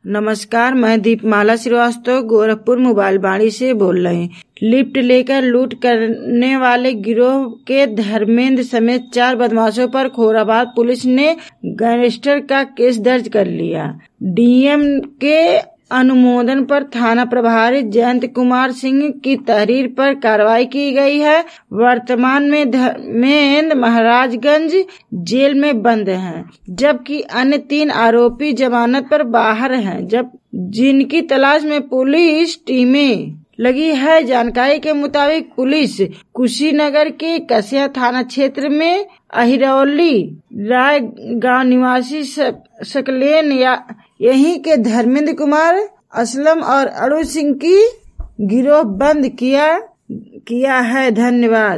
नमस्कार, मैं दीपमाला श्रीवास्तव गोरखपुर मोबाइल बाड़ी से बोल रही हूँ। लिफ्ट लेकर लूट करने वाले गिरोह के धर्मेंद्र समेत 4 बदमाशों पर खोराबाद पुलिस ने गैंगस्टर का केस दर्ज कर लिया। डीएम के अनुमोदन पर थाना प्रभारी जयंत कुमार सिंह की तहरीर पर कार्रवाई की गई है। वर्तमान में धर्मेंद्र महाराजगंज जेल में बंद हैं, जबकि अन्य 3 आरोपी जमानत पर बाहर हैं, जिनकी तलाश में पुलिस टीमें लगी है। जानकारी के मुताबिक पुलिस कुशीनगर के कसिया थाना क्षेत्र में अहिरौली राय गांव निवासी सकलेन यहीं के धर्मेंद्र कुमार, असलम और अरुण सिंह की गिरोह बंद किया है। धन्यवाद।